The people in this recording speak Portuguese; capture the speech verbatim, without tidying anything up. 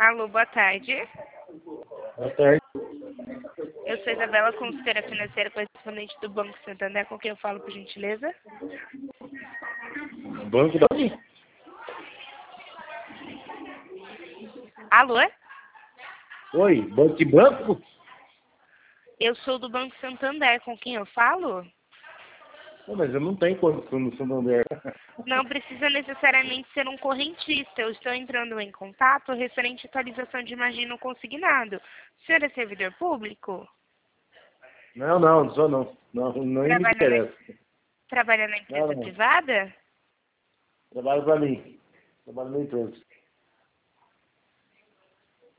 Alô, boa tarde. Boa tarde. Eu sou Isabela, consultora financeira correspondente do Banco Santander, com quem eu falo, por gentileza? Banco da onde? Alô? Oi, banco de banco? Eu sou do Banco Santander, com quem eu falo? Não, mas eu não tenho conta no Santander. Não precisa necessariamente ser um correntista. Eu estou entrando em contato referente à atualização de margem no consignado. O senhor é servidor público? Não, não, não sou não. Não, não me Trabalha na, interessa. trabalha na empresa Não, não. privada? Trabalho para mim. Trabalho na empresa.